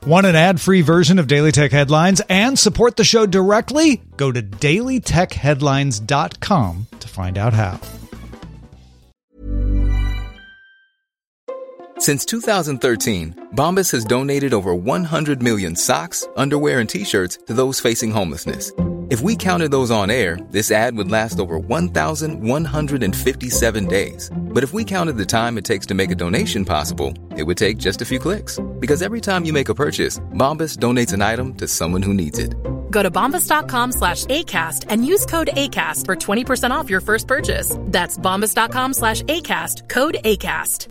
Want an ad-free version of Daily Tech Headlines and support the show directly? Go to dailytechheadlines.com to find out how. Since 2013, Bombas has donated over 100 million socks, underwear, and T-shirts to those facing homelessness. If we counted those on air, this ad would last over 1,157 days. But if we counted the time it takes to make a donation possible, it would take just a few clicks. Because every time you make a purchase, Bombas donates an item to someone who needs it. Go to bombas.com/ACAST and use code ACAST for 20% off your first purchase. That's bombas.com/ACAST, code ACAST.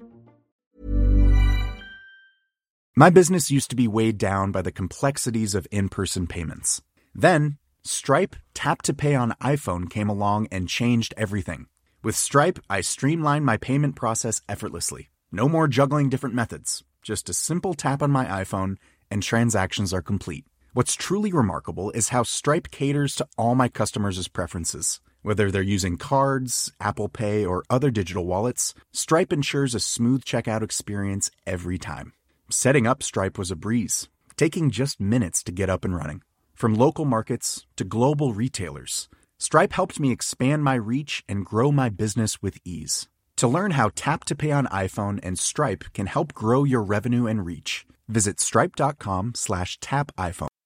My business used to be weighed down by the complexities of in-person payments. Then, Stripe Tap to Pay on iPhone came along and changed everything. With Stripe, I streamlined my payment process effortlessly. No more juggling different methods. Just a simple tap on my iPhone and transactions are complete. What's truly remarkable is how Stripe caters to all my customers' preferences. Whether they're using cards, Apple Pay, or other digital wallets, Stripe ensures a smooth checkout experience every time. Setting up Stripe was a breeze, taking just minutes to get up and running. From local markets to global retailers, Stripe helped me expand my reach and grow my business with ease. To learn how Tap to Pay on iPhone and Stripe can help grow your revenue and reach, visit stripe.com/tapiphone.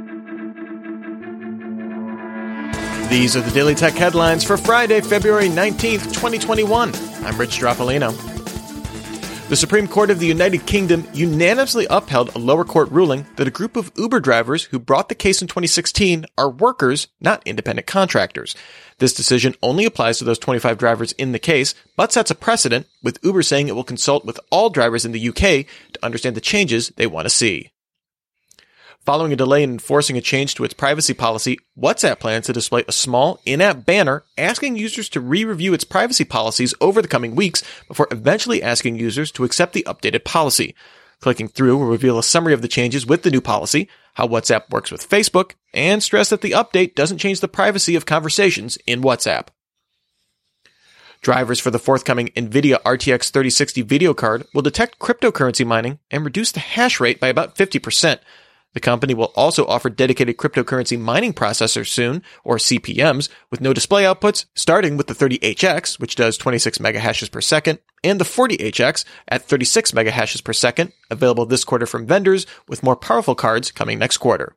These are the Daily Tech headlines for Friday, February 19th, 2021. I'm Rich Stroffolino. The Supreme Court of the United Kingdom unanimously upheld a lower court ruling that a group of Uber drivers who brought the case in 2016 are workers, not independent contractors. This decision only applies to those 25 drivers in the case, but sets a precedent, with Uber saying it will consult with all drivers in the UK to understand the changes they want to see. Following a delay in enforcing a change to its privacy policy, WhatsApp plans to display a small in-app banner asking users to re-review its privacy policies over the coming weeks before eventually asking users to accept the updated policy. Clicking through will reveal a summary of the changes with the new policy, how WhatsApp works with Facebook, and stress that the update doesn't change the privacy of conversations in WhatsApp. Drivers for the forthcoming NVIDIA RTX 3060 video card will detect cryptocurrency mining and reduce the hash rate by about 50%. The company will also offer dedicated cryptocurrency mining processors soon, or CPMs, with no display outputs, starting with the 30HX, which does 26 megahashes per second, and the 40HX at 36 megahashes per second, available this quarter from vendors, with more powerful cards coming next quarter.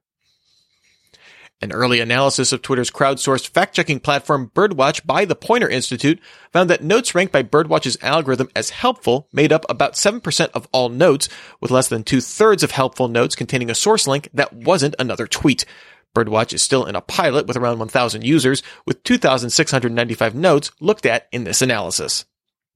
An early analysis of Twitter's crowdsourced fact-checking platform Birdwatch by the Poynter Institute found that notes ranked by Birdwatch's algorithm as helpful made up about 7% of all notes, with less than 2/3 of helpful notes containing a source link that wasn't another tweet. Birdwatch is still in a pilot with around 1,000 users, with 2,695 notes looked at in this analysis.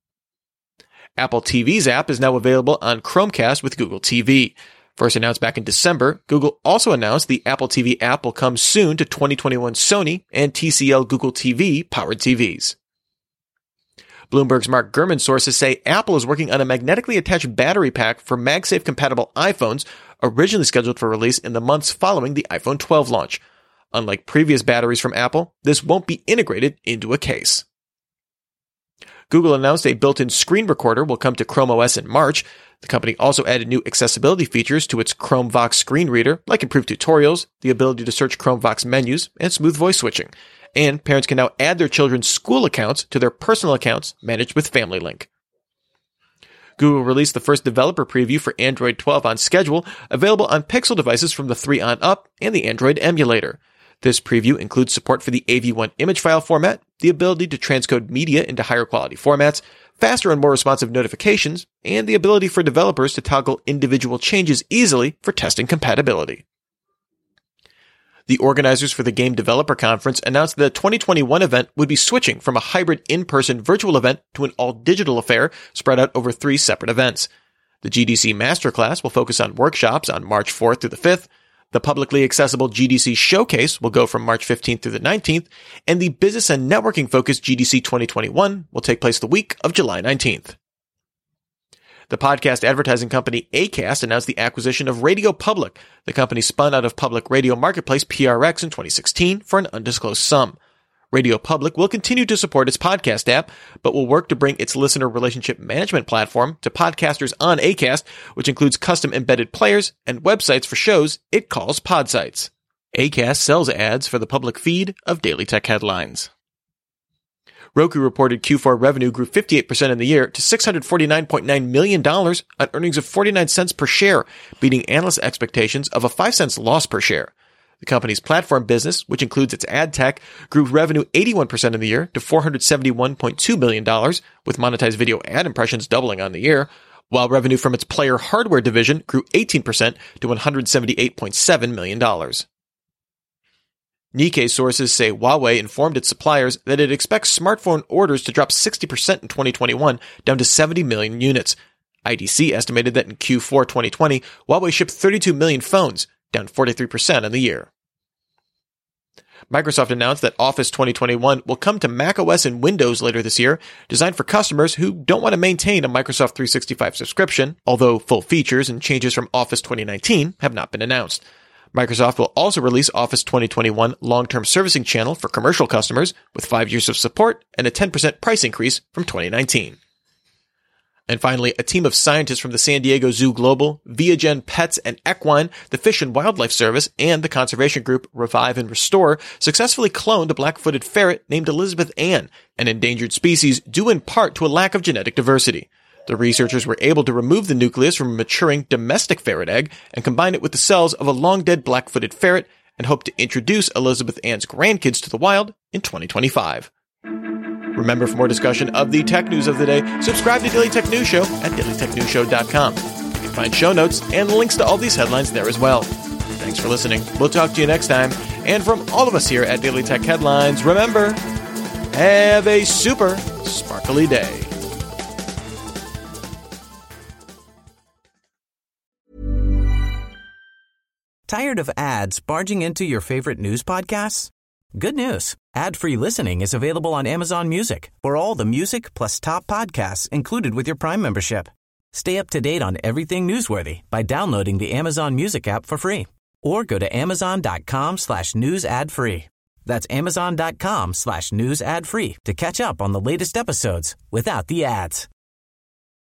Apple TV's app is now available on Chromecast with Google TV. First announced back in December, Google also announced the Apple TV app will come soon to 2021 Sony and TCL Google TV powered TVs. Bloomberg's Mark Gurman sources say Apple is working on a magnetically attached battery pack for MagSafe compatible iPhones, originally scheduled for release in the months following the iPhone 12 launch. Unlike previous batteries from Apple, this won't be integrated into a case. Google announced a built-in screen recorder will come to Chrome OS in March. The company also added new accessibility features to its Chrome Vox screen reader, like improved tutorials, the ability to search Chrome Vox menus, and smooth voice switching. And parents can now add their children's school accounts to their personal accounts managed with Family Link. Google released the first developer preview for Android 12 on schedule, available on Pixel devices from the 3 on up and the Android emulator. This preview includes support for the AV1 image file format, the ability to transcode media into higher quality formats, faster and more responsive notifications, and the ability for developers to toggle individual changes easily for testing compatibility. The organizers for the Game Developer Conference announced that the 2021 event would be switching from a hybrid in-person virtual event to an all-digital affair spread out over 3 separate events. The GDC Masterclass will focus on workshops on March 4th through the 5th, the publicly accessible GDC Showcase will go from March 15th through the 19th, and the business and networking-focused GDC 2021 will take place the week of July 19th. The podcast advertising company Acast announced the acquisition of Radio Public. The company spun out of public radio marketplace PRX in 2016 for an undisclosed sum. Radio Public will continue to support its podcast app, but will work to bring its listener relationship management platform to podcasters on Acast, which includes custom embedded players and websites for shows it calls Podsites. Acast sells ads for the public feed of Daily Tech Headlines. Roku reported Q4 revenue grew 58% in the year to $649.9 million on earnings of 49 cents per share, beating analyst expectations of a 5 cents loss per share. The company's platform business, which includes its ad tech, grew revenue 81% in the year to $471.2 million, with monetized video ad impressions doubling on the year, while revenue from its player hardware division grew 18% to $178.7 million. Nikkei sources say Huawei informed its suppliers that it expects smartphone orders to drop 60% in 2021, down to 70 million units. IDC estimated that in Q4 2020, Huawei shipped 32 million phones, down 43% on the year. Microsoft announced that Office 2021 will come to macOS and Windows later this year, designed for customers who don't want to maintain a Microsoft 365 subscription, although full features and changes from Office 2019 have not been announced. Microsoft will also release Office 2021 long-term servicing channel for commercial customers with 5 years of support and a 10% price increase from 2019. And finally, a team of scientists from the San Diego Zoo Global, Viagen Pets and Equine, the Fish and Wildlife Service, and the conservation group Revive and Restore successfully cloned a black-footed ferret named Elizabeth Ann, an endangered species due in part to a lack of genetic diversity. The researchers were able to remove the nucleus from a maturing domestic ferret egg and combine it with the cells of a long-dead black-footed ferret and hope to introduce Elizabeth Ann's grandkids to the wild in 2025. Remember, for more discussion of the tech news of the day, subscribe to Daily Tech News Show at dailytechnewsshow.com. You can find show notes and links to all these headlines there as well. Thanks for listening. We'll talk to you next time. And from all of us here at Daily Tech Headlines, remember, have a super sparkly day. Tired of ads barging into your favorite news podcasts? Good news. Ad-free listening is available on Amazon Music for all the music plus top podcasts included with your Prime membership. Stay up to date on everything newsworthy by downloading the Amazon Music app for free or go to amazon.com/news ad free. That's amazon.com/news ad free to catch up on the latest episodes without the ads.